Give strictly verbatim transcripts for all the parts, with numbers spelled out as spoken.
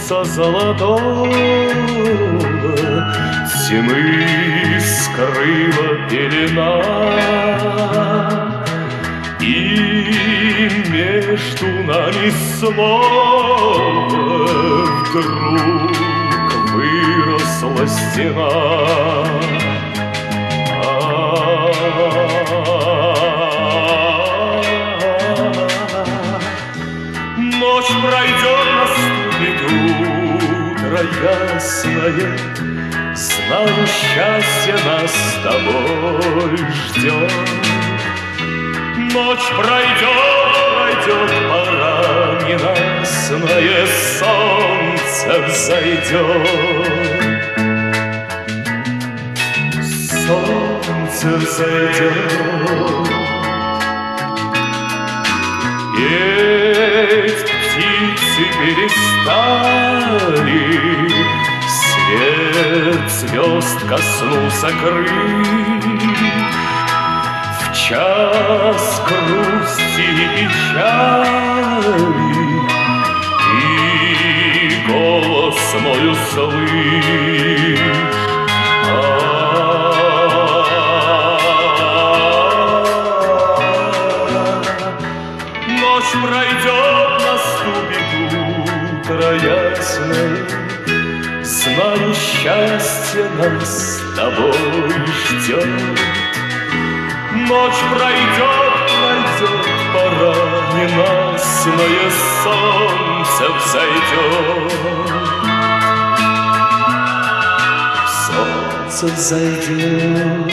солнца золотого тьмы скрыла пелена, и между нами снова вдруг выросла стена. Ночь пройдет, наступит утро ясное, знаю, счастье нас с тобой ждет. Ночь пройдет, пройдет, пора ненастное, солнце взойдет. Солнце взойдет. Петь птицы перестали, свет звезд коснулся крыль. В час грусти и печали ты голос мой услышь. Ночь пройдет, наступит утро ясное, знаю, счастье нас с тобой ждет. Ночь пройдет, пройдет, пора ненастное, солнце взойдет. Солнце взойдет.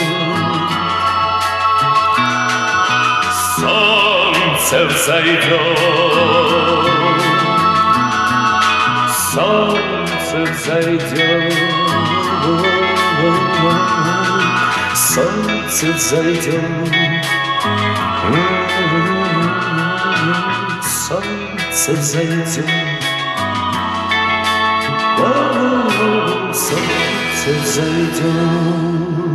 Солнце взойдет. Солнце взойдет. Солнце взойдет. Солнце взойдет. Солнце взойдет.